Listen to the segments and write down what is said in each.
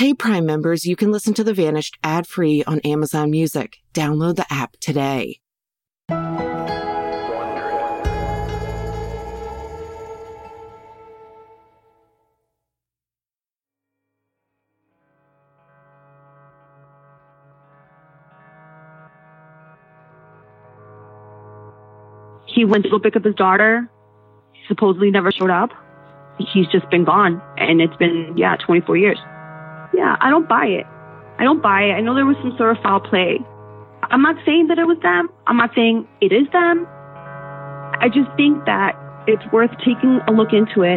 Hey, Prime members, you can listen to The Vanished ad-free on Amazon Music. Download the app today. He went to go pick up his daughter. He supposedly never showed up. He's just been gone. And it's been, 24 years. Yeah, I don't buy it. I know there was some sort of foul play. I'm not saying that it was them. I'm not saying it is them. I just think that it's worth taking a look into it.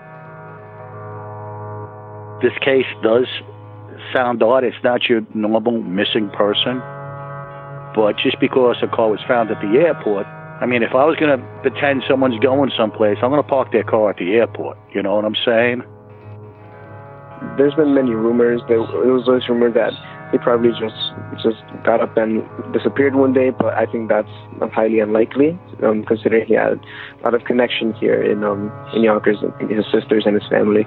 This case does sound odd. It's not your normal missing person. But just because a car was found at the airport, I mean, if I was going to pretend someone's going someplace, I'm going to park their car at the airport. You know what I'm saying? There's been many rumors. It was always rumored that he probably just got up and disappeared one day, but I think that's highly unlikely, considering he had a lot of connections here in Yonkers, his sisters and his family.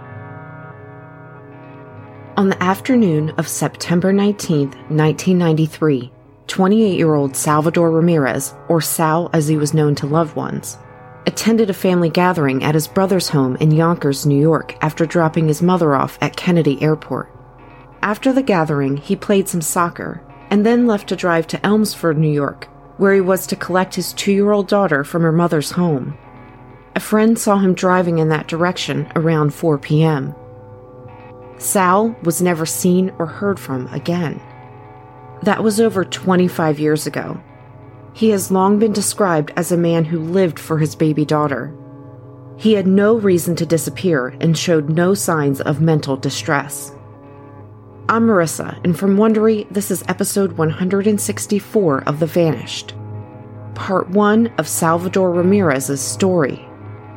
On the afternoon of September 19th, 1993, 28-year-old Salvador Ramirez, or Sal as he was known to loved ones, attended a family gathering at his brother's home in Yonkers, New York, after dropping his mother off at Kennedy Airport. After the gathering, he played some soccer, and then left to drive to Elmsford, New York, where he was to collect his 2-year-old daughter from her mother's home. A friend saw him driving in that direction around 4 p.m. Sal was never seen or heard from again. That was over 25 years ago. He has long been described as a man who lived for his baby daughter. He had no reason to disappear and showed no signs of mental distress. I'm Marissa, and from Wondery, this is episode 164 of The Vanished, part 1 of Salvador Ramirez's story.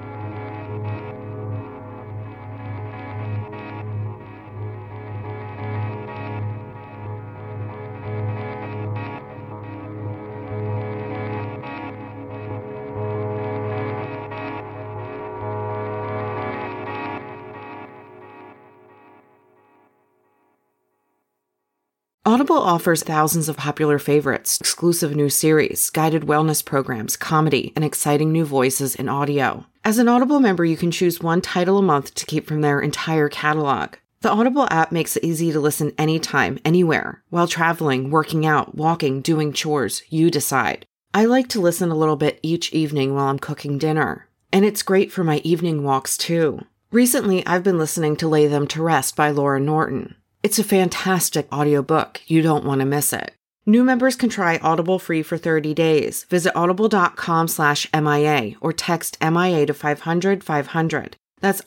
Audible offers thousands of popular favorites, exclusive new series, guided wellness programs, comedy, and exciting new voices in audio. As an Audible member, you can choose one title a month to keep from their entire catalog. The Audible app makes it easy to listen anytime, anywhere, while traveling, working out, walking, doing chores. You decide. I like to listen a little bit each evening while I'm cooking dinner. And it's great for my evening walks, too. Recently, I've been listening to Lay Them to Rest by Laura Norton. It's a fantastic audiobook. You don't want to miss it. New members can try Audible free for 30 days. Visit audible.com/MIA or text MIA to 500-500. That's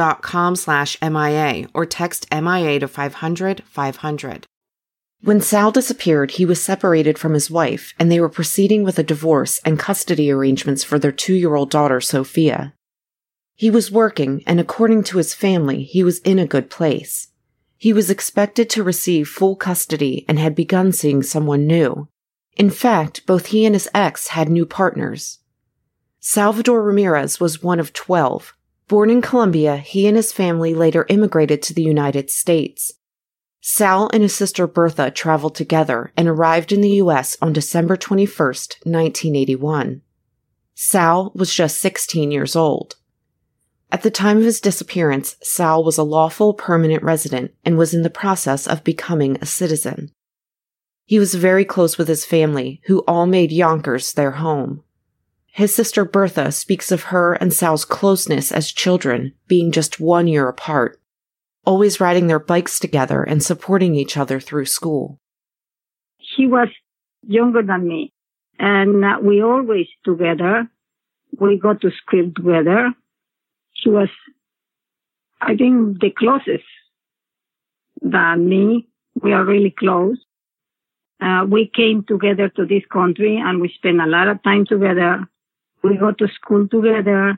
audible.com/MIA or text MIA to 500-500. When Sal disappeared, he was separated from his wife, and they were proceeding with a divorce and custody arrangements for their 2-year-old daughter, Sophia. He was working, and according to his family, he was in a good place. He was expected to receive full custody and had begun seeing someone new. In fact, both he and his ex had new partners. Salvador Ramirez was one of 12. Born in Colombia, he and his family later immigrated to the United States. Sal and his sister Bertha traveled together and arrived in the U.S. on December 21st, 1981. Sal was just 16 years old. At the time of his disappearance, Sal was a lawful permanent resident and was in the process of becoming a citizen. He was very close with his family, who all made Yonkers their home. His sister Bertha speaks of her and Sal's closeness as children, being just 1 year apart, always riding their bikes together and supporting each other through school. He was younger than me, and we always together. We go to school together. He was, I think, the closest than me. We are really close. We came together to this country and we spent a lot of time together. We go to school together,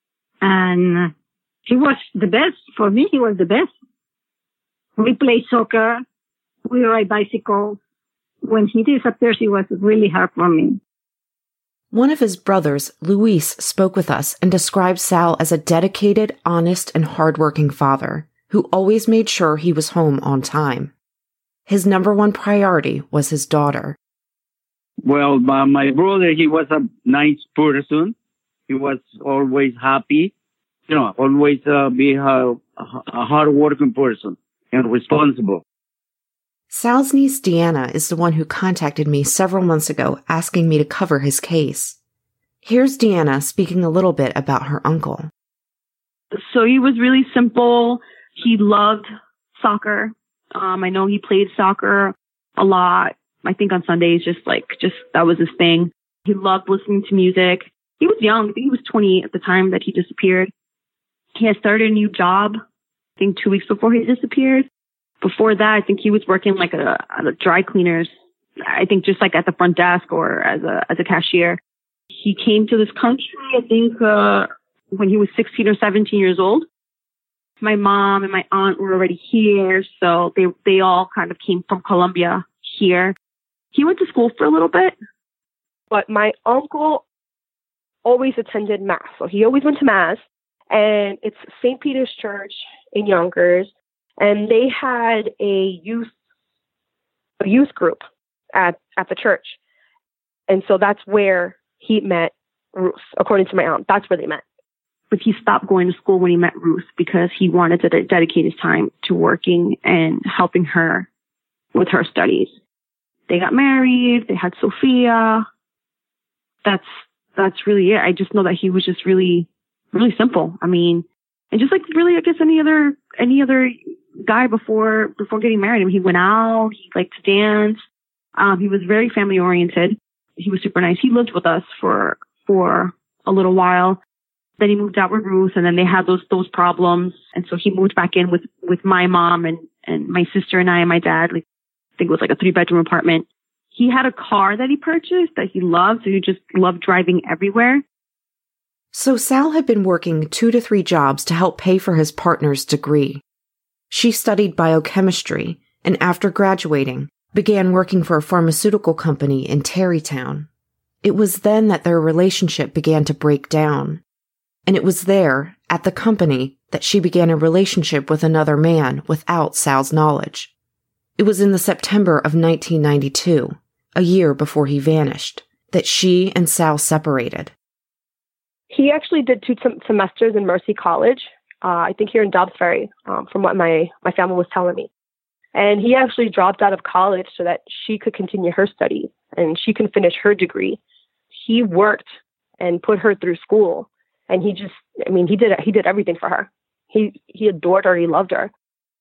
and he was the best. For me, he was the best. We play soccer. We ride bicycles. When he disappeared, it was really hard for me. One of his brothers, Luis, spoke with us and described Sal as a dedicated, honest, and hardworking father. who always made sure he was home on time. His number one priority was his daughter. Well, my brother, he was a nice person. He was always happy, always be a hard-working person and responsible. Sal's niece, Deanna, is the one who contacted me several months ago asking me to cover his case. Here's Deanna speaking a little bit about her uncle. So he was really simple. He loved soccer. I know he played soccer a lot. I think on Sundays, just that was his thing. He loved listening to music. He was young. I think he was 20 at the time that he disappeared. He had started a new job, I think 2 weeks before he disappeared. Before that, I think he was working like at a dry cleaners. I think just like at the front desk or as a cashier. He came to this country, I think, when he was 16 or 17 years old. My mom and my aunt were already here, so they all kind of came from Colombia here. He went to school for a little bit. But my uncle always attended Mass. So he always went to Mass. And it's St. Peter's Church in Yonkers. And they had a youth group at the church. And so that's where he met Ruth, according to my aunt. That's where they met. But he stopped going to school when he met Ruth because he wanted to dedicate his time to working and helping her with her studies. They got married. They had Sophia. That's really it. I just know that he was just really, really simple. I mean, and just like really, I guess any other guy before getting married. I mean, he went out. He liked to dance. He was very family oriented. He was super nice. He lived with us for a little while. Then he moved out with Ruth, and then they had those problems. And so he moved back in with my mom and my sister and I and my dad. Like, I think it was like a 3-bedroom apartment. He had a car that he purchased that he loved, so he just loved driving everywhere. So Sal had been working 2 to 3 jobs to help pay for his partner's degree. She studied biochemistry, and after graduating, began working for a pharmaceutical company in Tarrytown. It was then that their relationship began to break down. And it was there, at the company, that she began a relationship with another man without Sal's knowledge. It was in the September of 1992, a year before he vanished, that she and Sal separated. He actually did 2 semesters in Mercy College, I think here in Dobbs Ferry, from what my family was telling me. And he actually dropped out of college so that she could continue her studies and she could finish her degree. He worked and put her through school. And he did everything for her. He adored her. He loved her.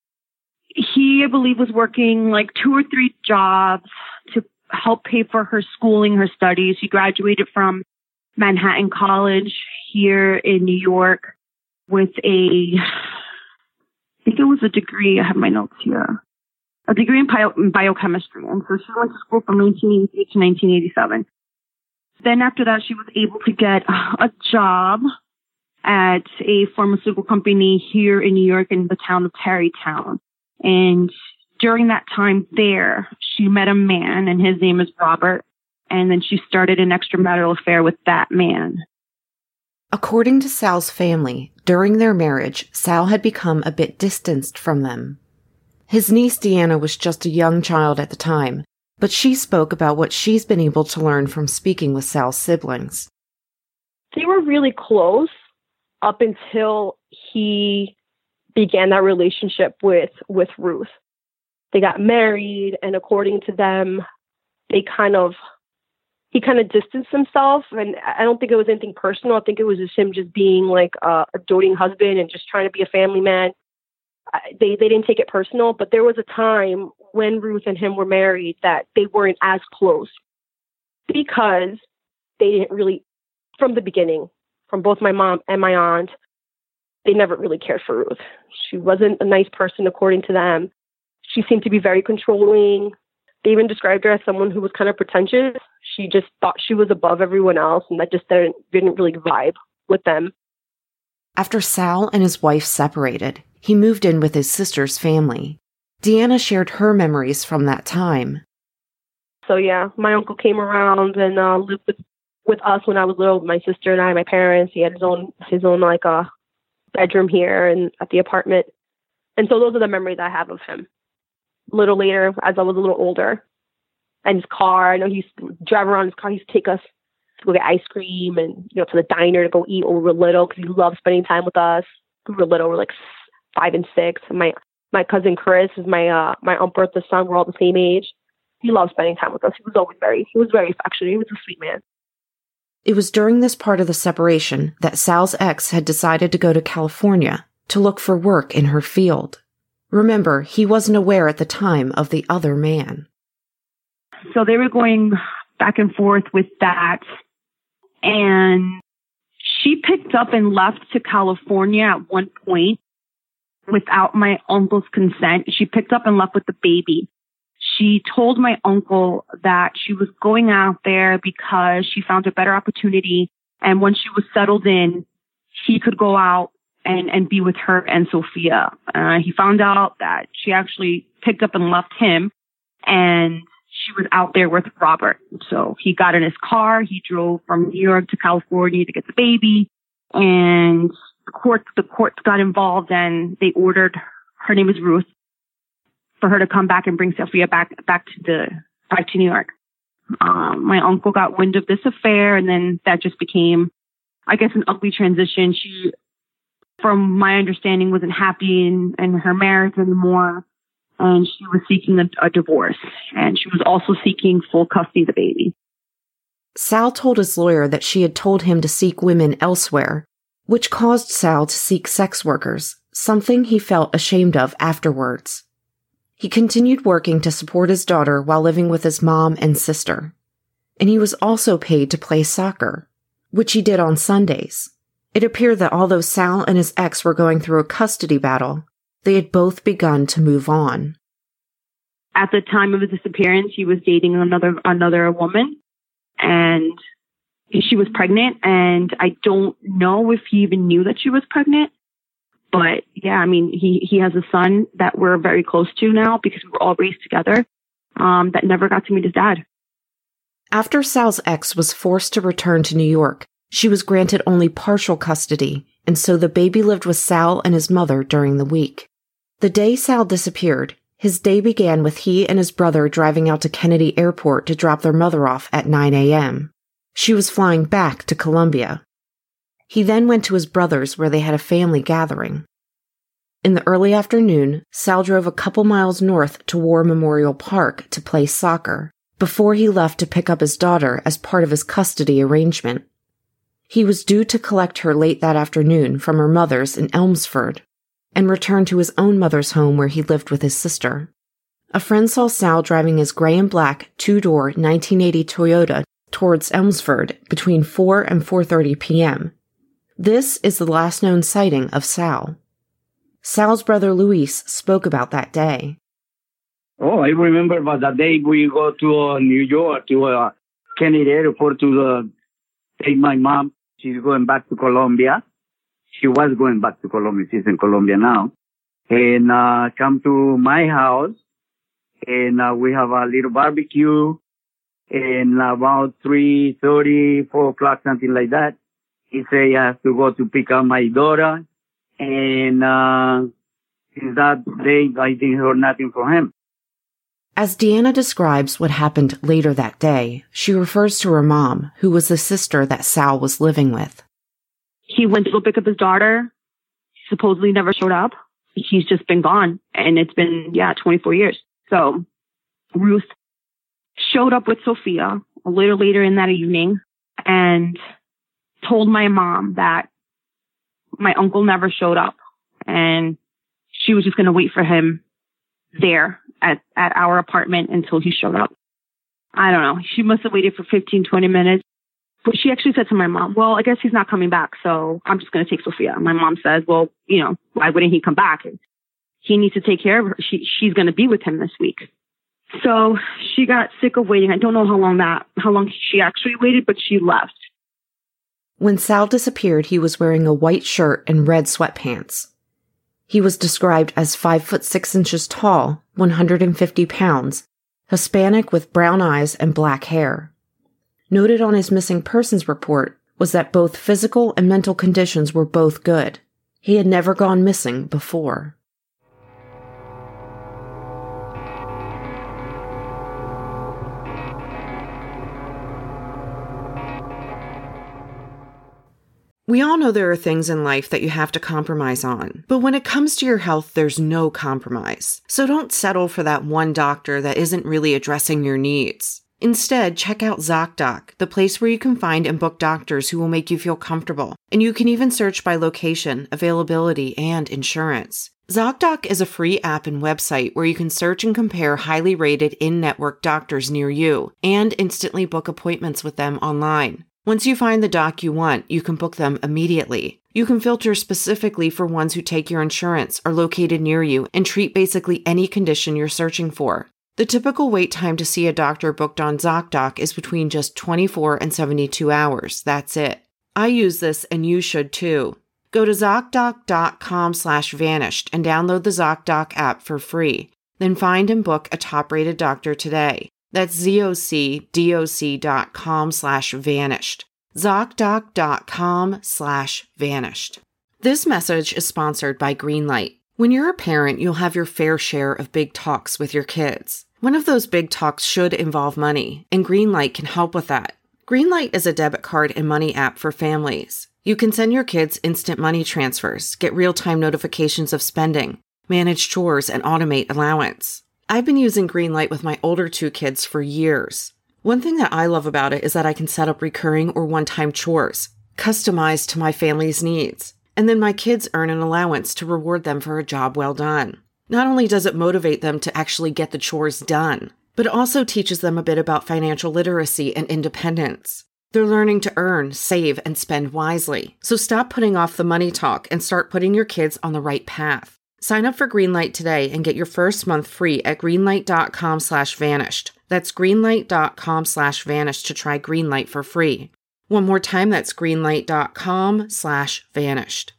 He, I believe, was working like 2 or 3 jobs to help pay for her schooling, her studies. She graduated from Manhattan College here in New York with I think it was a degree. I have my notes here. A degree in biochemistry. And so she went to school from 1988 to 1987. Then after that, she was able to get a job at a pharmaceutical company here in New York in the town of Tarrytown. And during that time there, she met a man, and his name is Robert. And then she started an extramarital affair with that man. According to Sal's family, during their marriage, Sal had become a bit distanced from them. His niece Deanna was just a young child at the time, but she spoke about what she's been able to learn from speaking with Sal's siblings. They were really close up until he began that relationship with Ruth. They got married, and according to them, he kind of distanced himself. And I don't think it was anything personal. I think it was just him just being like a doting husband and just trying to be a family man. They didn't take it personal, but there was a time when Ruth and him were married that they weren't as close because they didn't really, from the beginning, from both my mom and my aunt, they never really cared for Ruth. She wasn't a nice person according to them. She seemed to be very controlling. They even described her as someone who was kind of pretentious. She just thought she was above everyone else, and that just didn't really vibe with them. After Sal and his wife separated, he moved in with his sister's family. Deanna shared her memories from that time. So yeah, my uncle came around and lived with us when I was little. My sister and I, my parents. He had his own like bedroom here and at the apartment. And so those are the memories I have of him. A little later, as I was a little older, and his car, I know he used to drive around his car. He used to take us to go get ice cream and, to the diner to go eat when we were little, because he loved spending time with us. We were little, we were like 5 and 6. And my cousin Chris is my Aunt Bertha's son. We're all the same age. He loved spending time with us. He was very affectionate. He was a sweet man. It was during this part of the separation that Sal's ex had decided to go to California to look for work in her field. Remember, he wasn't aware at the time of the other man. So they were going back and forth with that. And she picked up and left to California at one point without my uncle's consent. She picked up and left with the baby. She told my uncle that she was going out there because she found a better opportunity. And when she was settled in, he could go out and be with her and Sophia. He found out that she actually picked up and left him, and she was out there with Robert. So he got in his car. He drove from New York to California to get the baby, and the court got involved, and they ordered, her name is Ruth, for her to come back and bring Sophia back to New York. My uncle got wind of this affair, and then that just became, I guess, an ugly transition. She, from my understanding, wasn't happy in her marriage anymore, and she was seeking a divorce, and she was also seeking full custody of the baby. Sal told his lawyer that she had told him to seek women elsewhere, which caused Sal to seek sex workers, something he felt ashamed of afterwards. He continued working to support his daughter while living with his mom and sister. And he was also paid to play soccer, which he did on Sundays. It appeared that although Sal and his ex were going through a custody battle, they had both begun to move on. At the time of his disappearance, he was dating another woman, and she was pregnant, and I don't know if he even knew that she was pregnant. But yeah, I mean, he has a son that we're very close to now because we were all raised together, that never got to meet his dad. After Sal's ex was forced to return to New York, she was granted only partial custody, and so the baby lived with Sal and his mother during the week. The day Sal disappeared, his day began with he and his brother driving out to Kennedy Airport to drop their mother off at 9 a.m. She was flying back to Colombia. He then went to his brother's where they had a family gathering. In the early afternoon, Sal drove a couple miles north to War Memorial Park to play soccer before he left to pick up his daughter as part of his custody arrangement. He was due to collect her late that afternoon from her mother's in Elmsford and return to his own mother's home where he lived with his sister. A friend saw Sal driving his gray and black two-door 1980 Toyota towards Elmsford between 4 and 4:30 p.m. This is the last known sighting of Sal. Sal's brother Luis spoke about that day. Oh, I remember about that day we go to New York, to Kennedy Airport to take my mom. She's going back to Colombia. She was going back to Colombia. She's in Colombia now. And come to my house, and we have a little barbecue. And about 3:30, 4 o'clock, something like that, he say I have to go to pick up my daughter. And since that day, I didn't hear nothing from him. As Deanna describes what happened later that day, she refers to her mom, who was the sister that Sal was living with. He went to go pick up his daughter. He supposedly never showed up. He's just been gone. And it's been, 24 years. So Ruth showed up with Sophia a little later in that evening and told my mom that my uncle never showed up. And she was just going to wait for him there at our apartment until he showed up. I don't know. She must have waited for 15, 20 minutes. But she actually said to my mom, well, I guess he's not coming back, so I'm just going to take Sophia. And my mom says, well, why wouldn't he come back? He needs to take care of her. She's going to be with him this week. So she got sick of waiting. I don't know how long she actually waited, but she left. When Sal disappeared, he was wearing a white shirt and red sweatpants. He was described as 5'6" tall, 150 pounds, Hispanic with brown eyes and black hair. Noted on his missing persons report was that both physical and mental conditions were both good. He had never gone missing before. We all know there are things in life that you have to compromise on, but when it comes to your health, there's no compromise. So don't settle for that one doctor that isn't really addressing your needs. Instead, check out ZocDoc, the place where you can find and book doctors who will make you feel comfortable, and you can even search by location, availability, and insurance. ZocDoc is a free app and website where you can search and compare highly rated in-network doctors near you, and instantly book appointments with them online. Once you find the doc you want, you can book them immediately. You can filter specifically for ones who take your insurance, are located near you, and treat basically any condition you're searching for. The typical wait time to see a doctor booked on ZocDoc is between just 24 and 72 hours. That's it. I use this and you should too. Go to ZocDoc.com/vanished and download the ZocDoc app for free. Then find and book a top-rated doctor today. That's ZocDoc.com/vanished. ZocDoc.com/vanished. This message is sponsored by Greenlight. When you're a parent, you'll have your fair share of big talks with your kids. One of those big talks should involve money, and Greenlight can help with that. Greenlight is a debit card and money app for families. You can send your kids instant money transfers, get real-time notifications of spending, manage chores, and automate allowance. I've been using Greenlight with my older 2 kids for years. One thing that I love about it is that I can set up recurring or one-time chores, customized to my family's needs, and then my kids earn an allowance to reward them for a job well done. Not only does it motivate them to actually get the chores done, but it also teaches them a bit about financial literacy and independence. They're learning to earn, save, and spend wisely. So stop putting off the money talk and start putting your kids on the right path. Sign up for Greenlight today and get your first month free at greenlight.com/vanished. That's greenlight.com/vanished to try Greenlight for free. One more time, that's greenlight.com/vanished.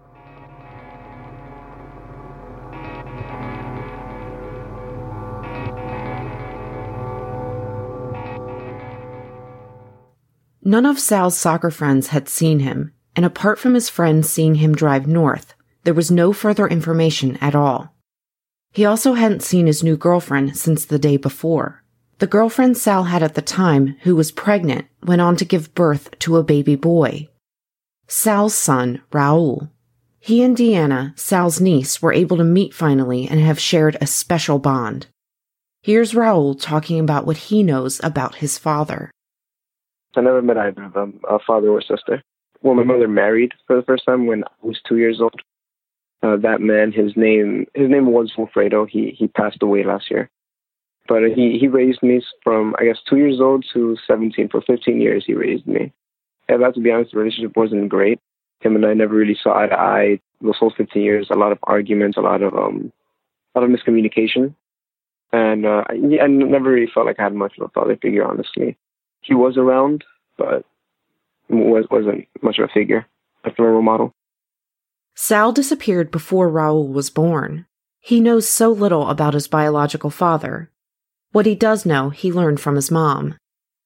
None of Sal's soccer friends had seen him, and apart from his friends seeing him drive north, there was no further information at all. He also hadn't seen his new girlfriend since the day before. The girlfriend Sal had at the time, who was pregnant, went on to give birth to a baby boy. Sal's son, Raul. He and Deanna, Sal's niece, were able to meet finally and have shared a special bond. Here's Raul talking about what he knows about his father. I never met either of them, a father or sister. Well, my mother married for the first time when I was 2 years old. That man, his name was Wilfredo. He passed away last year. But he raised me from, I guess, 2 years old to 17. For 15 years, he raised me. And to be honest, the relationship wasn't great. Him and I never really saw eye to eye. Those whole 15 years, a lot of arguments, a lot of miscommunication. And I never really felt like I had much of a father figure, honestly. He was around, but wasn't much of a figure, like a role model. Sal disappeared before Raul was born. He knows so little about his biological father. What he does know, he learned from his mom.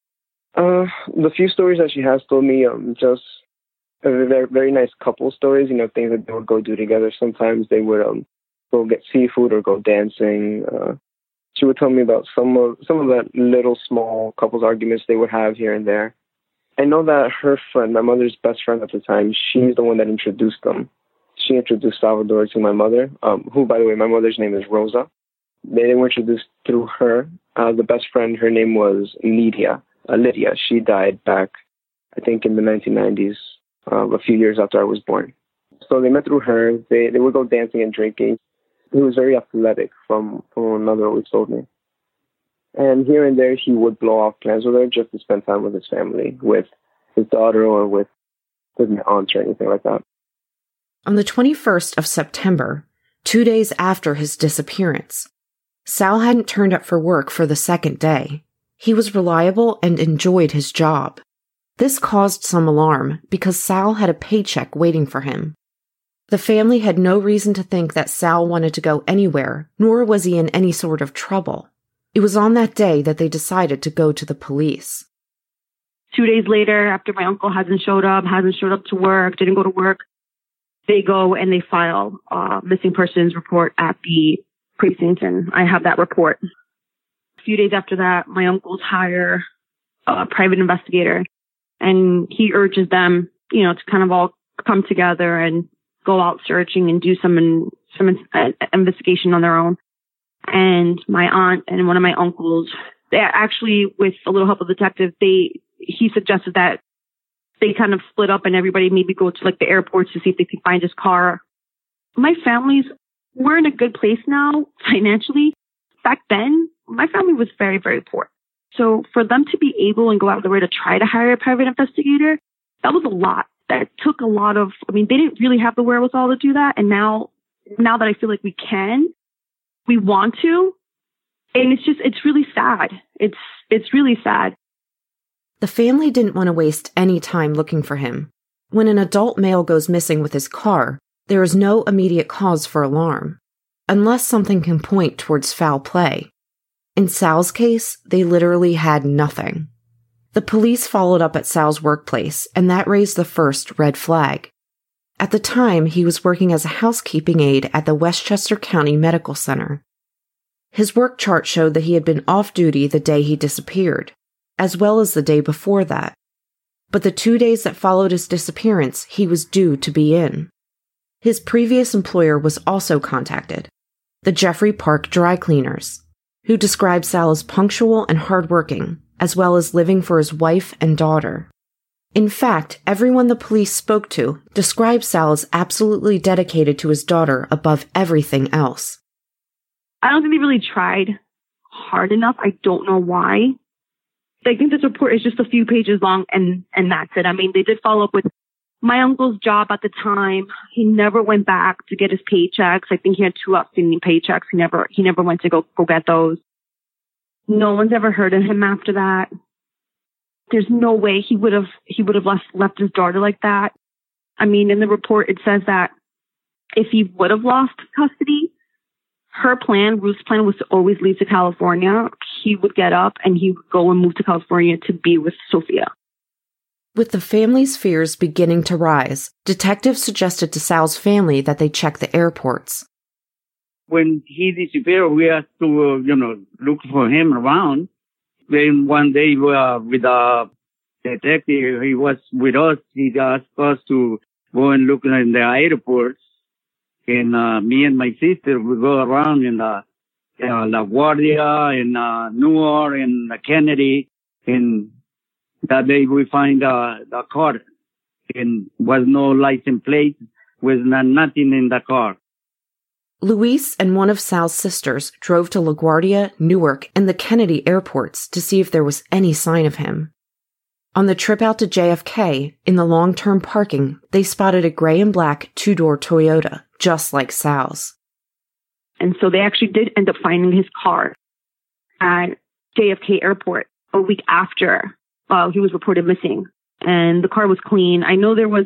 The few stories that she has told me, just very, very nice couple stories, things that they would go do together. Sometimes they would go get seafood or go dancing. She would tell me about some of that little small couples arguments they would have here and there. I know that her friend, my mother's best friend at the time, she's the one that introduced them. She introduced Salvador to my mother, who, by the way, my mother's name is Rosa. They were introduced through her. The best friend, her name was Lydia. She died back, I think, in the 1990s, a few years after I was born. So they met through her. They would go dancing and drinking. He was very athletic, from what my mother always told me. And here and there, he would blow off plans with her just to spend time with his family, with his daughter or with my aunt or anything like that. On the 21st of September, 2 days after his disappearance, Sal hadn't turned up for work for the second day. He was reliable and enjoyed his job. This caused some alarm because Sal had a paycheck waiting for him. The family had no reason to think that Sal wanted to go anywhere, nor was he in any sort of trouble. It was on that day that they decided to go to the police. 2 days later, after my uncle hasn't showed up to work, didn't go to work, they go and they file a missing persons report at the precinct, and I have that report. A few days after that, my uncles hire a private investigator, and he urges them, to kind of all come together and go out searching and do some investigation on their own. And my aunt and one of my uncles, they actually, with a little help of the detective, he suggested that they kind of split up and everybody maybe go to like the airports to see if they can find his car. My we're in a good place now financially. Back then, my family was very, very poor. So for them to be able and go out of their way to try to hire a private investigator, that was a lot. That took a lot of, they didn't really have the wherewithal to do that. And now that I feel like we want to, and it's really sad. It's really sad. The family didn't want to waste any time looking for him. When an adult male goes missing with his car, there is no immediate cause for alarm, unless something can point towards foul play. In Sal's case, they literally had nothing. The police followed up at Sal's workplace, and that raised the first red flag. At the time, he was working as a housekeeping aide at the Westchester County Medical Center. His work chart showed that he had been off duty the day he disappeared, as well as the day before that. But the 2 days that followed his disappearance, he was due to be in. His previous employer was also contacted, the Jeffrey Park Dry Cleaners, who described Sal as punctual and hardworking, as well as living for his wife and daughter. In fact, everyone the police spoke to described Sal as absolutely dedicated to his daughter above everything else. I don't think they really tried hard enough. I don't know why. I think this report is just a few pages long and that's it. They did follow up with my uncle's job at the time. He never went back to get his paychecks. I think he had 2 outstanding paychecks. He never went to go get those. No one's ever heard of him after that. There's no way he would have left his daughter like that. In the report, it says that if he would have lost custody, Ruth's plan was to always leave to California. He would get up and he would go and move to California to be with Sophia. With the family's fears beginning to rise, detectives suggested to Sal's family that they check the airports. When he disappeared, we had to, look for him around. Then one day with a detective, he was with us. He asked us to go and look in the airports. And me and my sister would go around in LaGuardia, in Newark, and Kennedy. And that day we find the car. And was no license plate, was nothing in the car. Luis and one of Sal's sisters drove to LaGuardia, Newark, and the Kennedy airports to see if there was any sign of him. On the trip out to JFK, in the long-term parking, they spotted a gray and black 2-door Toyota, just like Sal's. And so they actually did end up finding his car at JFK Airport a week after he was reported missing. And the car was clean. I know there was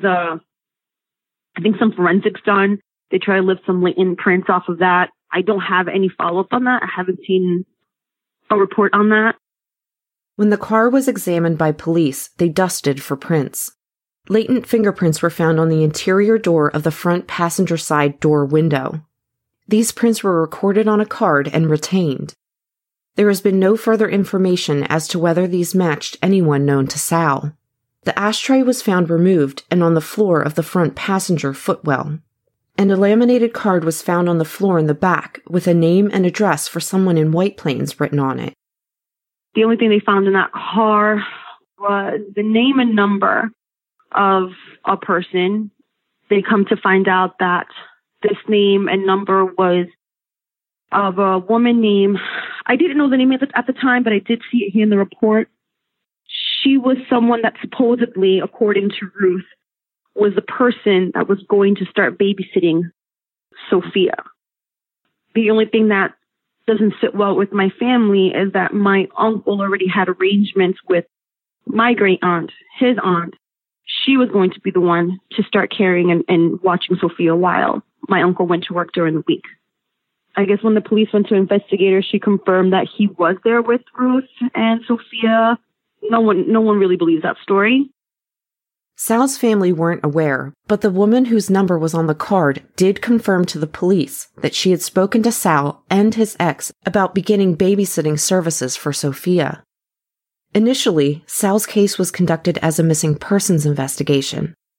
some forensics done. They tried to lift some latent prints off of that. I don't have any follow-up on that. I haven't seen a report on that. When the car was examined by police, they dusted for prints. Latent fingerprints were found on the interior door of the front passenger side door window. These prints were recorded on a card and retained. There has been no further information as to whether these matched anyone known to Sal. The ashtray was found removed and on the floor of the front passenger footwell. And a laminated card was found on the floor in the back with a name and address for someone in White Plains written on it. The only thing they found in that car was the name and number of a person. They come to find out that this name and number was of a woman named, I didn't know the name at the time, but I did see it here in the report. She was someone that supposedly, according to Ruth, was the person that was going to start babysitting Sophia. The only thing that doesn't sit well with my family is that my uncle already had arrangements with my great aunt, his aunt. She was going to be the one to start caring and watching Sophia while my uncle went to work during the week. I guess when the police went to investigate her, she confirmed that he was there with Ruth and Sophia. No one really believes that story. Sal's family weren't aware, but the woman whose number was on the card did confirm to the police that she had spoken to Sal and his ex about beginning babysitting services for Sophia. Initially, Sal's case was conducted as a missing persons investigation.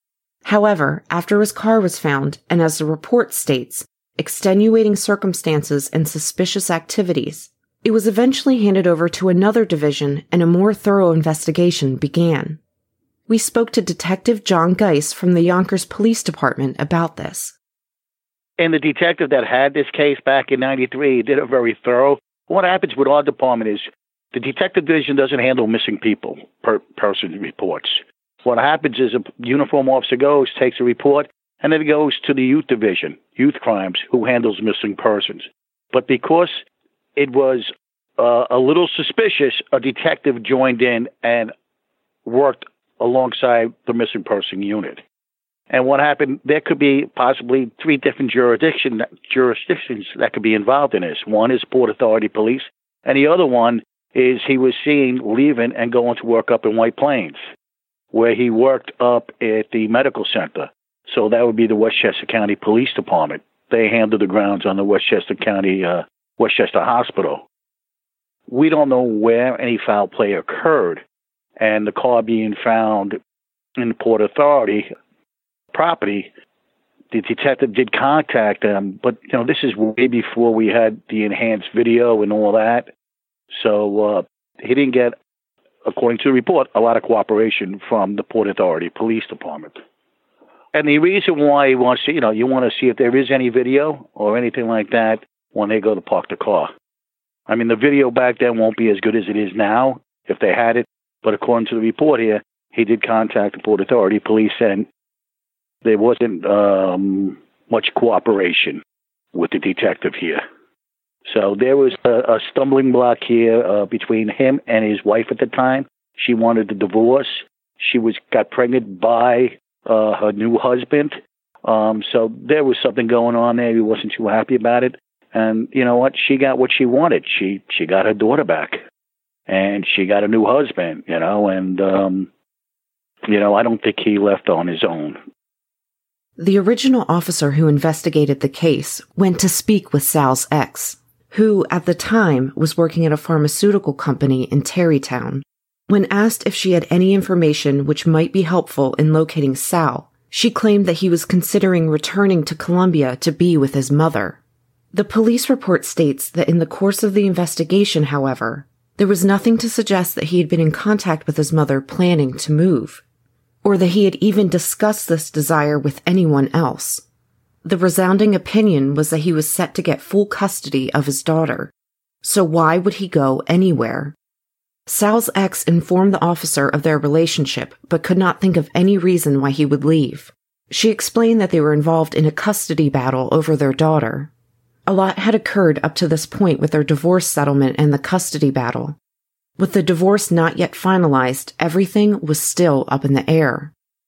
However, after his car was found, and as the report states, extenuating circumstances and suspicious activities, it was eventually handed over to another division and a more thorough investigation began. We spoke to Detective John Geis from the Yonkers Police Department about this. And the detective that had this case back in '93 did it very thorough. What happens with our department is the detective division doesn't handle missing people, person reports. What happens is a uniform officer goes, takes a report, and then it goes to the youth division, youth crimes, who handles missing persons. But because it was a little suspicious, a detective joined in and worked alongside the missing person unit. And what happened, there could be possibly 3 different jurisdictions that could be involved in this. One is Port Authority Police, and the other one is he was seen leaving and going to work up in White Plains, where he worked up at the medical center. So that would be the Westchester County Police Department. They handle the grounds on the Westchester County, Westchester Hospital. We don't know where any foul play occurred, and the car being found in the Port Authority property, the detective did contact them, but this is way before we had the enhanced video and all that. So he didn't get, according to the report, a lot of cooperation from the Port Authority Police Department. And the reason why he wants to, you want to see if there is any video or anything like that when they go to park the car. I mean, the video back then won't be as good as it is now if they had it, but according to the report here, he did contact the Port Authority Police, and there wasn't much cooperation with the detective here. So there was a stumbling block here between him and his wife at the time. She wanted a divorce. She got pregnant by her new husband. So there was something going on there. He wasn't too happy about it. And you know what? She got what she wanted. She got her daughter back. And she got a new husband, and I don't think he left on his own. The original officer who investigated the case went to speak with Sal's ex, who at the time was working at a pharmaceutical company in Tarrytown. When asked if she had any information which might be helpful in locating Sal, she claimed that he was considering returning to Colombia to be with his mother. The police report states that in the course of the investigation, however, there was nothing to suggest that he had been in contact with his mother planning to move, or that he had even discussed this desire with anyone else. The resounding opinion was that he was set to get full custody of his daughter. So why would he go anywhere? Sal's ex informed the officer of their relationship, but could not think of any reason why he would leave. She explained that they were involved in a custody battle over their daughter. A lot had occurred up to this point with their divorce settlement and the custody battle. With the divorce not yet finalized, everything was still up in the air.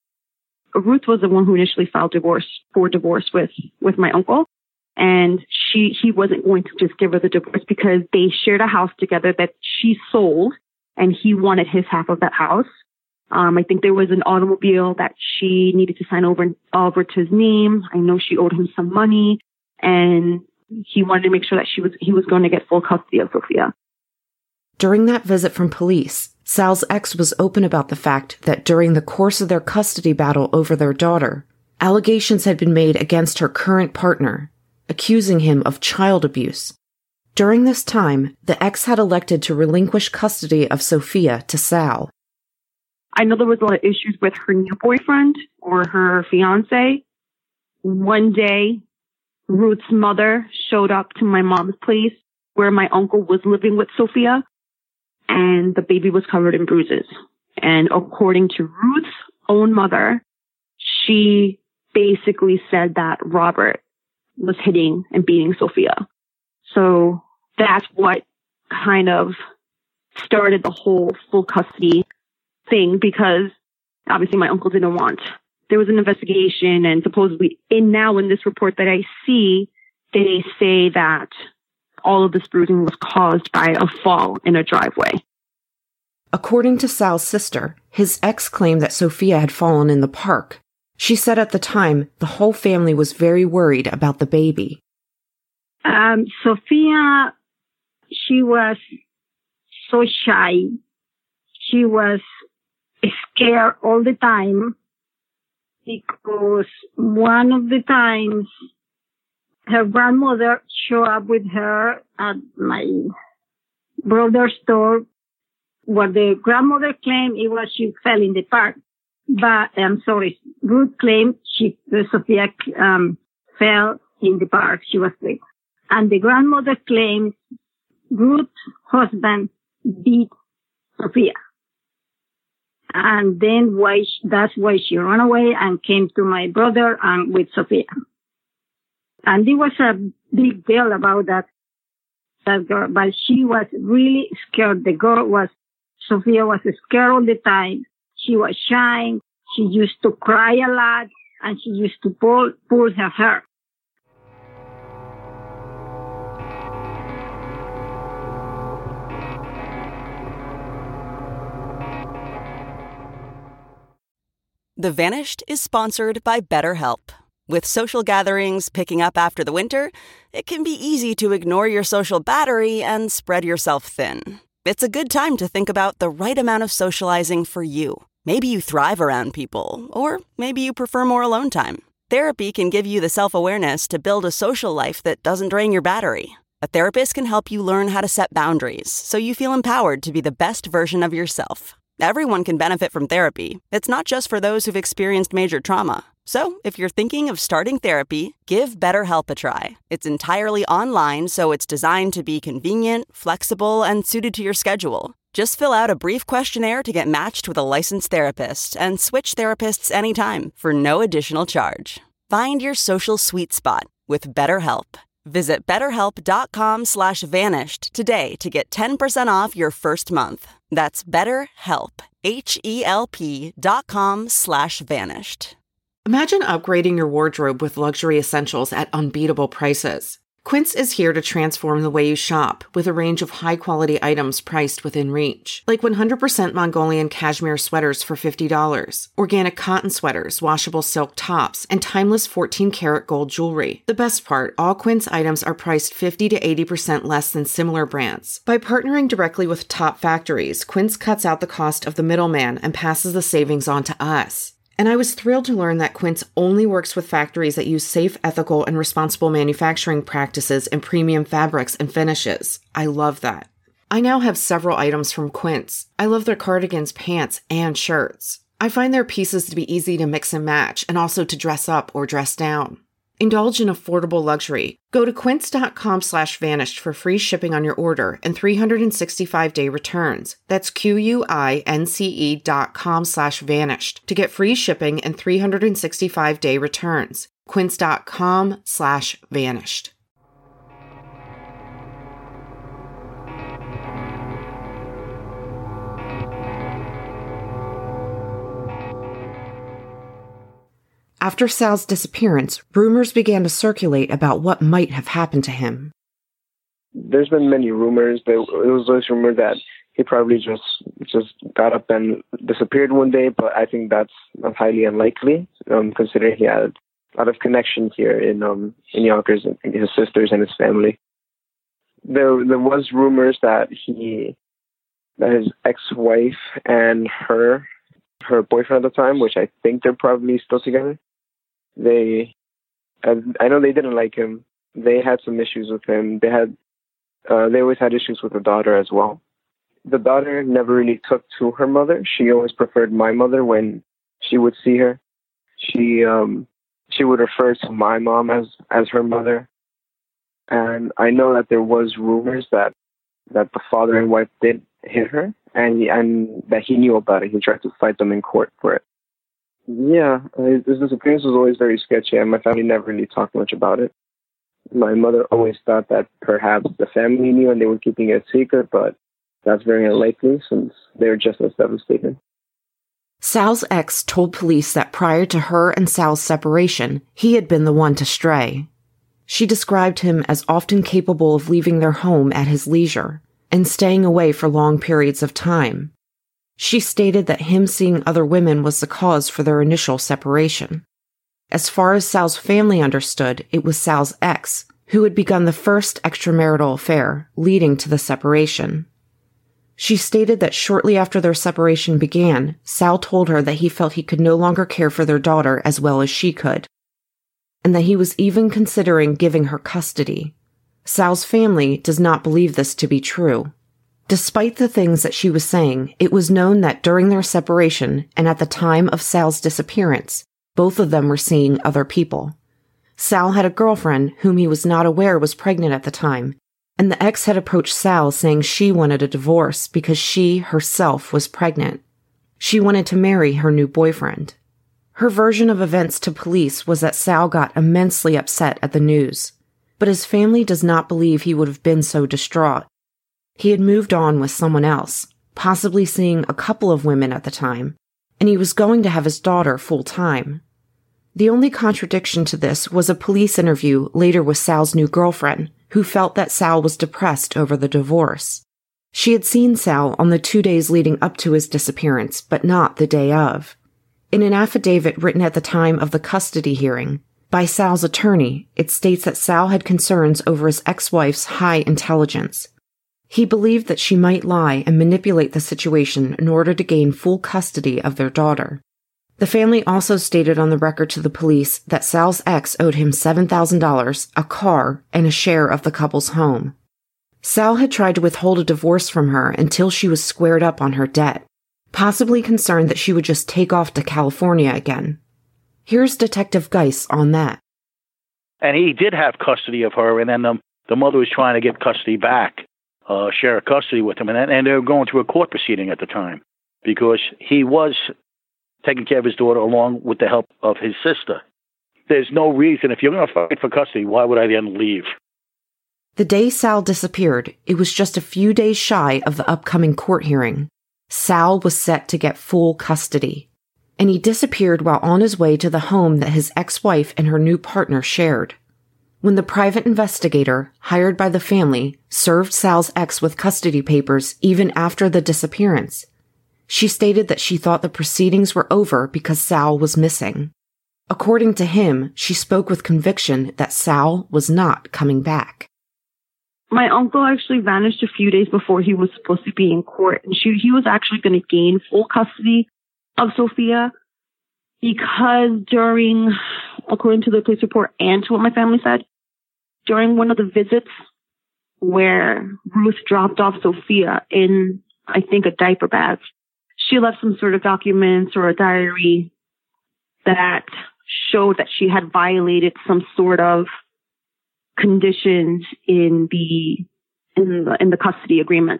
Ruth was the one who initially filed for divorce with my uncle. And he wasn't going to just give her the divorce because they shared a house together that she sold, and he wanted his half of that house. I think there was an automobile that she needed to sign over to his name. I know she owed him some money, and he wanted to make sure that he was going to get full custody of Sophia. During that visit from police, Sal's ex was open about the fact that during the course of their custody battle over their daughter, allegations had been made against her current partner, accusing him of child abuse. During this time, the ex had elected to relinquish custody of Sophia to Sal. I know there was a lot of issues with her new boyfriend or her fiance. One day, Ruth's mother showed up to my mom's place where my uncle was living with Sophia, and the baby was covered in bruises. And according to Ruth's own mother, she basically said that Robert was hitting and beating Sophia. So that's what kind of started the whole full custody thing, because obviously my uncle didn't want. There was an investigation, and supposedly in this report that I see, they say that all of this bruising was caused by a fall in a driveway. According to Sal's sister, his ex claimed that Sophia had fallen in the park. She said at the time the whole family was very worried about the baby. Sophia, she was so shy. She was scared all the time. because one of the times her grandmother showed up with her at my brother's store. What the grandmother claimed it was she fell in the park. But, Ruth claimed Sophia fell in the park. She was sick. And the grandmother claimed Ruth's husband beat Sophia. And then that's why she ran away and came to my brother and with Sophia. And there was a big deal about that girl, but she was really scared. Sophia was scared all the time. She was shy. She used to cry a lot and she used to pull her hair. The Vanished is sponsored by BetterHelp. With social gatherings picking up after the winter, it can be easy to ignore your social battery and spread yourself thin. It's a good time to think about the right amount of socializing for you. Maybe you thrive around people, or maybe you prefer more alone time. Therapy can give you the self-awareness to build a social life that doesn't drain your battery. A therapist can help you learn how to set boundaries so you feel empowered to be the best version of yourself. Everyone can benefit from therapy. It's not just for those who've experienced major trauma. So, if you're thinking of starting therapy, give BetterHelp a try. It's entirely online, so it's designed to be convenient, flexible, and suited to your schedule. Just fill out a brief questionnaire to get matched with a licensed therapist and switch therapists anytime for no additional charge. Find your social sweet spot with BetterHelp. Visit BetterHelp.com/vanished today to get 10% off your first month. That's BetterHelp, HELP.com/vanished. Imagine upgrading your wardrobe with luxury essentials at unbeatable prices. Quince is here to transform the way you shop with a range of high-quality items priced within reach. Like 100% Mongolian cashmere sweaters for $50, organic cotton sweaters, washable silk tops, and timeless 14-karat gold jewelry. The best part, all Quince items are priced 50 to 80% less than similar brands. By partnering directly with top factories, Quince cuts out the cost of the middleman and passes the savings on to us. And I was thrilled to learn that Quince only works with factories that use safe, ethical, and responsible manufacturing practices and premium fabrics and finishes. I love that. I now have several items from Quince. I love their cardigans, pants, and shirts. I find their pieces to be easy to mix and match and also to dress up or dress down. Indulge in affordable luxury. Go to quince.com/vanished for free shipping on your order and 365-day returns. That's QUINCE.com/vanished to get free shipping and 365-day returns. Quince.com/vanished. After Sal's disappearance, rumors began to circulate about what might have happened to him. There's been many rumors. There was always rumored that he probably just got up and disappeared one day, but I think that's highly unlikely, considering he had a lot of connections here in Yonkers, and his sisters and his family. There was rumors that his ex-wife and her boyfriend at the time, which I think they're probably still together. I know they didn't like him. They had some issues with him. They always had issues with the daughter as well. The daughter never really took to her mother. She always preferred my mother when she would see her. She would refer to my mom as her mother. And I know that there was rumors that the father and wife did hit her, and that he knew about it. He tried to fight them in court for it. Yeah, his disappearance was always very sketchy, and my family never really talked much about it. My mother always thought that perhaps the family knew and they were keeping it secret, but that's very unlikely since they were just as devastated. Sal's ex told police that prior to her and Sal's separation, he had been the one to stray. She described him as often capable of leaving their home at his leisure and staying away for long periods of time. She stated that him seeing other women was the cause for their initial separation. As far as Sal's family understood, it was Sal's ex who had begun the first extramarital affair, leading to the separation. She stated that shortly after their separation began, Sal told her that he felt he could no longer care for their daughter as well as she could, and that he was even considering giving her custody. Sal's family does not believe this to be true. Despite the things that she was saying, it was known that during their separation and at the time of Sal's disappearance, both of them were seeing other people. Sal had a girlfriend whom he was not aware was pregnant at the time, and the ex had approached Sal saying she wanted a divorce because she herself was pregnant. She wanted to marry her new boyfriend. Her version of events to police was that Sal got immensely upset at the news, but his family does not believe he would have been so distraught. He had moved on with someone else, possibly seeing a couple of women at the time, and he was going to have his daughter full-time. The only contradiction to this was a police interview later with Sal's new girlfriend, who felt that Sal was depressed over the divorce. She had seen Sal on the 2 days leading up to his disappearance, but not the day of. In an affidavit written at the time of the custody hearing, by Sal's attorney, it states that Sal had concerns over his ex-wife's high intelligence. He believed that she might lie and manipulate the situation in order to gain full custody of their daughter. The family also stated on the record to the police that Sal's ex owed him $7,000, a car, and a share of the couple's home. Sal had tried to withhold a divorce from her until she was squared up on her debt, possibly concerned that she would just take off to California again. Here's Detective Geis on that. And he did have custody of her, and then the mother was trying to get custody back, share custody with him, and they were going through a court proceeding at the time because he was taking care of his daughter along with the help of his sister. There's no reason, if you're going to fight for custody, why would I then leave? The day Sal disappeared, it was just a few days shy of the upcoming court hearing. Sal was set to get full custody, and he disappeared while on his way to the home that his ex-wife and her new partner shared. When the private investigator, hired by the family, served Sal's ex with custody papers even after the disappearance, she stated that she thought the proceedings were over because Sal was missing. According to him, she spoke with conviction that Sal was not coming back. My uncle actually vanished a few days before he was supposed to be in court, and he was actually going to gain full custody of Sophia because according to the police report and to what my family said, during one of the visits where Ruth dropped off Sophia in, I think, a diaper bag, she left some sort of documents or a diary that showed that she had violated some sort of conditions in the custody agreement.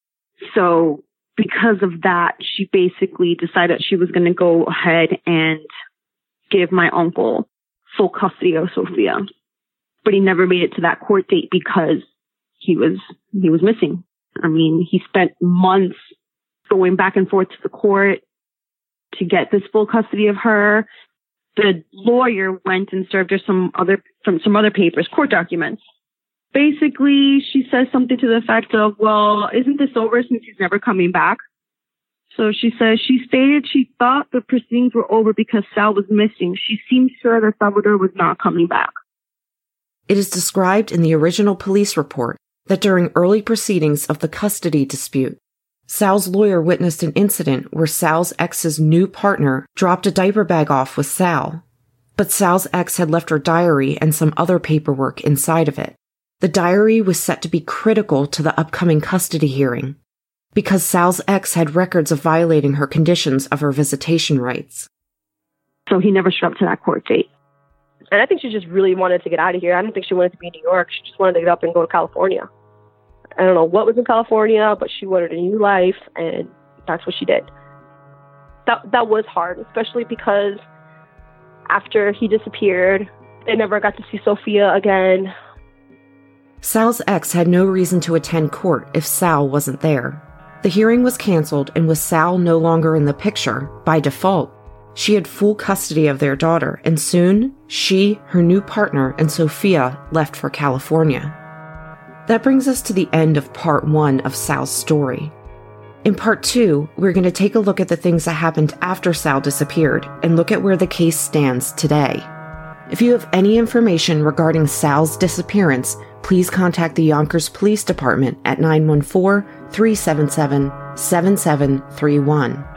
So because of that, she basically decided she was going to go ahead and give my uncle full custody of Sophia. But he never made it to that court date because he was missing. I mean, he spent months going back and forth to the court to get this full custody of her. The lawyer went and served her some other papers, court documents. Basically, she says something to the effect of, well, isn't this over since he's never coming back? So she stated she thought the proceedings were over because Sal was missing. She seemed sure that Salvador was not coming back. It is described in the original police report that during early proceedings of the custody dispute, Sal's lawyer witnessed an incident where Sal's ex's new partner dropped a diaper bag off with Sal, but Sal's ex had left her diary and some other paperwork inside of it. The diary was set to be critical to the upcoming custody hearing because Sal's ex had records of violating her conditions of her visitation rights. So he never showed up to that court date. And I think she just really wanted to get out of here. I don't think she wanted to be in New York. She just wanted to get up and go to California. I don't know what was in California, but she wanted a new life, and that's what she did. That was hard, especially because after he disappeared, they never got to see Sophia again. Sal's ex had no reason to attend court if Sal wasn't there. The hearing was canceled, and with Sal no longer in the picture, by default, she had full custody of their daughter, and soon, she, her new partner, and Sophia left for California. That brings us to the end of part 1 of Sal's story. In part 2, we're going to take a look at the things that happened after Sal disappeared and look at where the case stands today. If you have any information regarding Sal's disappearance, please contact the Yonkers Police Department at 914-377-7731.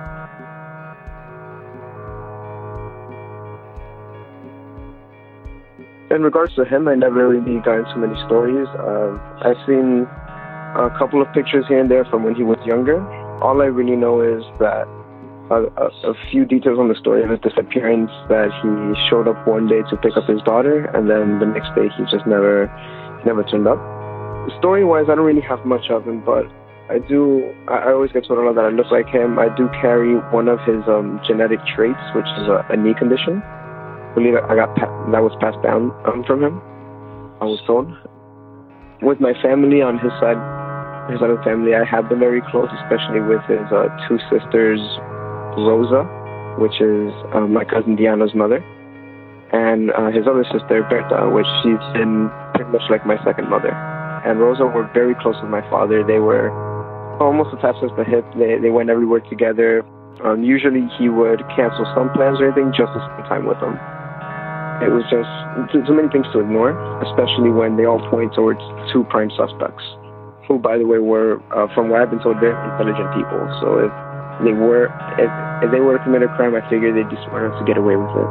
In regards to him, I never really got into many stories. I've seen a couple of pictures here and there from when he was younger. All I really know is that a few details on the story of his disappearance, that he showed up one day to pick up his daughter, and then the next day he just never turned up. Story-wise, I don't really have much of him, but I always get told a lot that I look like him. I do carry one of his genetic traits, which is a knee condition. I believe that was passed down from him, I was told. With my family, on his side of the family, I have been very close, especially with his two sisters, Rosa, which is my cousin Diana's mother, and his other sister, Berta, which she's been pretty much like my second mother. And Rosa were very close with my father. They were almost attached at the hip. They went everywhere together. Usually he would cancel some plans or anything just to spend time with them. It was just too many things to ignore, especially when they all point towards two prime suspects, who, by the way, were, from what I've been told, very intelligent people. So if they were to commit a crime, I figured they'd be smart enough to get away with it.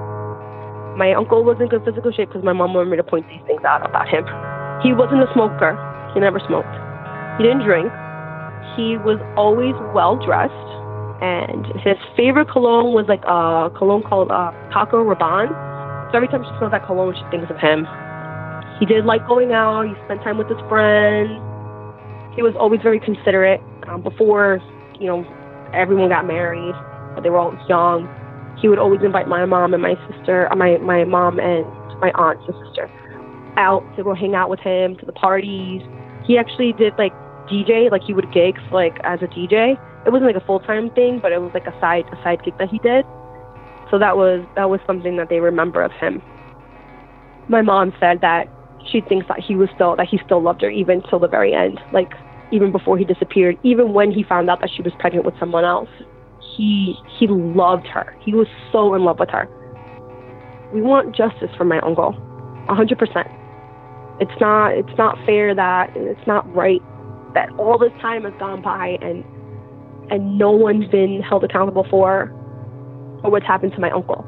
My uncle was in good physical shape because my mom wanted me to point these things out about him. He wasn't a smoker. He never smoked. He didn't drink. He was always well-dressed. And his favorite cologne was like a cologne called Paco Rabanne. So every time she smells that cologne, she thinks of him. He did like going out. He spent time with his friends. He was always very considerate. Before, everyone got married, they were all young. He would always invite my mom and my sister, my mom and my aunt and sister out to go hang out with him to the parties. He actually did like DJ, like he would gigs like as a DJ. It wasn't like a full-time thing, but it was like a side gig that he did. So that was something that they remember of him. My mom said that she thinks that he still loved her even till the very end, like even before he disappeared, even when he found out that she was pregnant with someone else. He loved her. He was so in love with her. We want justice for my uncle, 100%. It's not fair that it's not right that all this time has gone by and no one's been held accountable for what's happened to my uncle.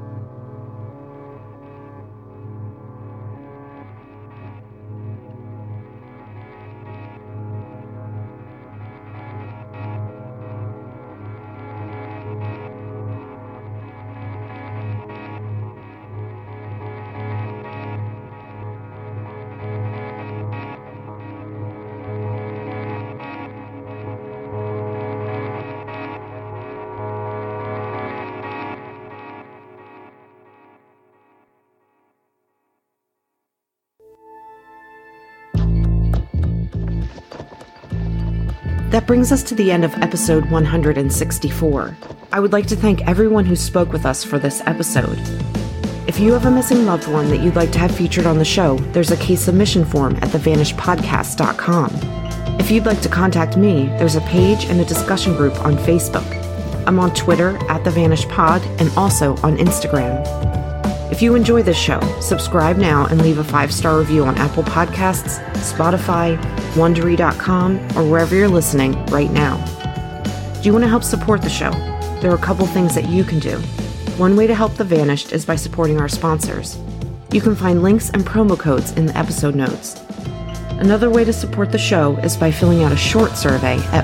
That brings us to the end of episode 164. I would like to thank everyone who spoke with us for this episode. If you have a missing loved one that you'd like to have featured on the show, there's a case submission form at thevanishedpodcast.com. If you'd like to contact me, there's a page and a discussion group on Facebook. I'm on Twitter at thevanishedpod and also on Instagram. If you enjoy this show, subscribe now and leave a 5-star review on Apple Podcasts, Spotify, Wondery.com, or wherever you're listening right now. Do you want to help support the show? There are a couple things that you can do. One way to help The Vanished is by supporting our sponsors. You can find links and promo codes in the episode notes. Another way to support the show is by filling out a short survey at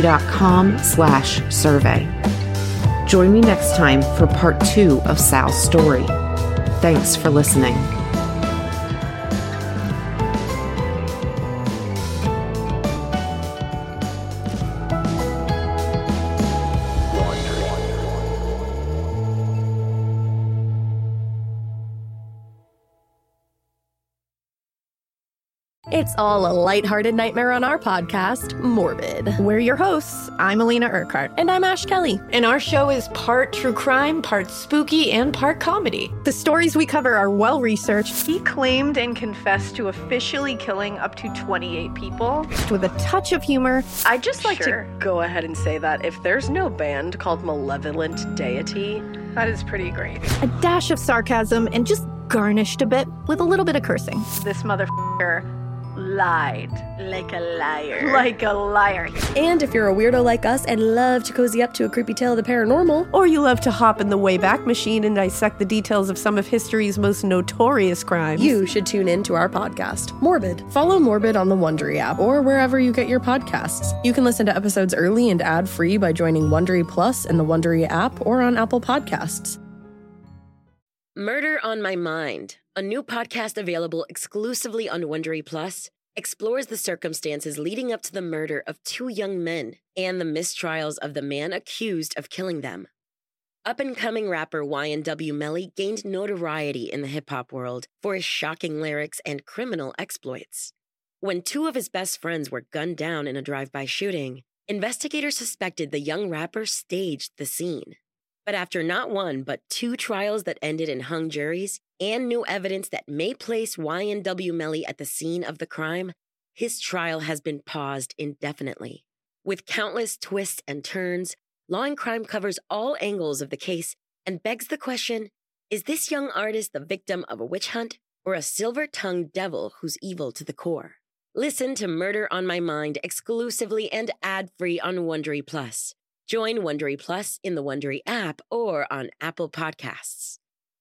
Wondery.com/survey. Join me next time for part 2 of Sal's story. Thanks for listening. It's all a lighthearted nightmare on our podcast, Morbid. We're your hosts. I'm Alina Urquhart. And I'm Ash Kelly. And our show is part true crime, part spooky, and part comedy. The stories we cover are well-researched. He claimed and confessed to officially killing up to 28 people. With a touch of humor. I'd just like to go ahead and say that if there's no band called Malevolent Deity, that is pretty great. A dash of sarcasm and just garnished a bit with a little bit of cursing. This motherfucker lied. Like a liar. Like a liar. And if you're a weirdo like us and love to cozy up to a creepy tale of the paranormal, or you love to hop in the Wayback Machine and dissect the details of some of history's most notorious crimes, you should tune in to our podcast, Morbid. Follow Morbid on the Wondery app or wherever you get your podcasts. You can listen to episodes early and ad-free by joining Wondery Plus in the Wondery app or on Apple Podcasts. Murder on My Mind, a new podcast available exclusively on Wondery Plus, explores the circumstances leading up to the murder of two young men and the mistrials of the man accused of killing them. Up-and-coming rapper YNW Melly gained notoriety in the hip-hop world for his shocking lyrics and criminal exploits. When two of his best friends were gunned down in a drive-by shooting, investigators suspected the young rapper staged the scene. But after not one, but two trials that ended in hung juries and new evidence that may place YNW Melly at the scene of the crime, his trial has been paused indefinitely. With countless twists and turns, Law and Crime covers all angles of the case and begs the question, is this young artist the victim of a witch hunt or a silver-tongued devil who's evil to the core? Listen to Murder on My Mind exclusively and ad-free on Wondery Plus. Join Wondery Plus in the Wondery app or on Apple Podcasts.